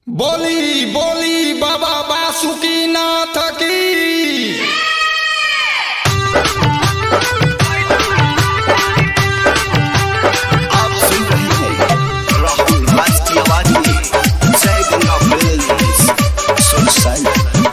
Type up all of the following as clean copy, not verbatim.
बोली बोली बाबा बासुकीनाथ की। आप सुन रहे हैं राहुल राज की आवाज में जय गंगा फिल्म्स सुरसंड।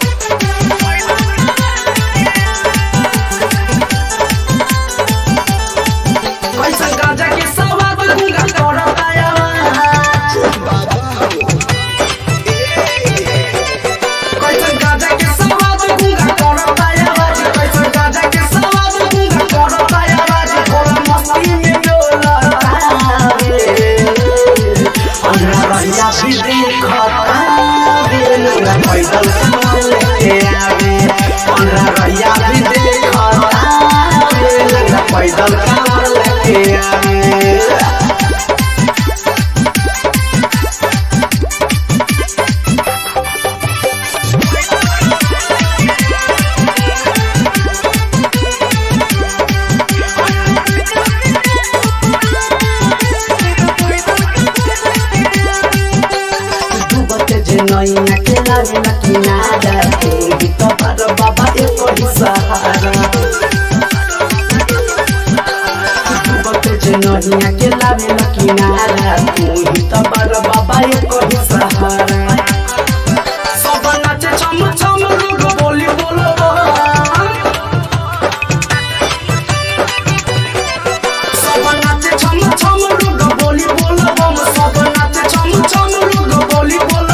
पैदल कांवर लेके आवे नैया के लागे न किनारा तेरी तो पर बाबा एक ही सहारा। नैया के लागे न किनारा तेरी तो पर बाबा एक ही सहारा। सब नाचे छम छम लोग बोली बोलो सब नाचे छम छम लोग बोली बोलो हम सब नाचे छम छम लोग बोली बोलो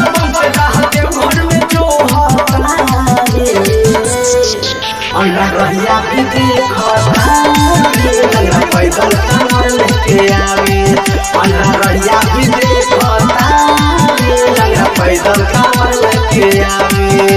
भी देखता पैदल कांवर लेके आवे अनहरिया भी देखता पैदल कांवर लेके आवे।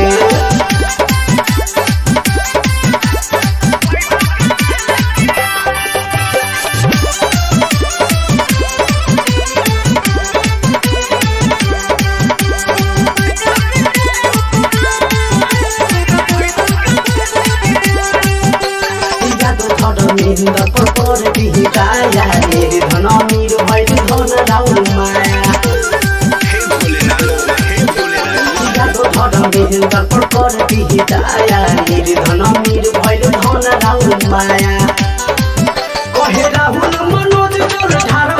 मेरा पर बिहिताया मेरे धन मीर भैर धन राउल माया मेरा पर बिहिताया मेरे धन मीर भैर धन राउल माया। कहे राहुल मनोज जोर ढार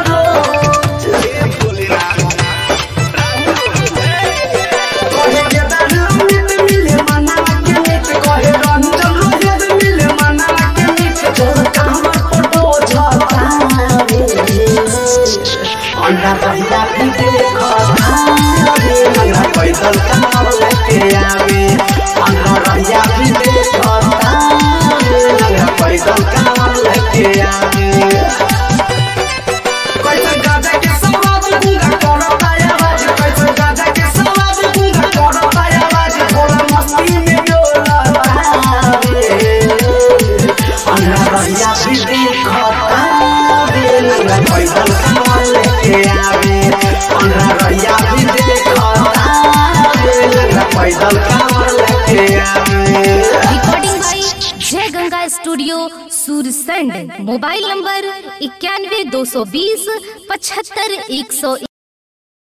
पैदल कांवर लेके आवे अनहरिया भी देखता पैदल कांवर लेके आवे। कैसे गाजा के सवाद गूंगा करता आवाज कैसे गाजा के सवाद गूंगा करता आवाज भोला मस्ती में डोला अनहरिया भी देखता पैदल कांवर लेके आवे अनहरिया भी देखता पैदल कांवर लेके आवे। Recording by Jai Ganga studio Sursand. Mobile number 91 220 75 101।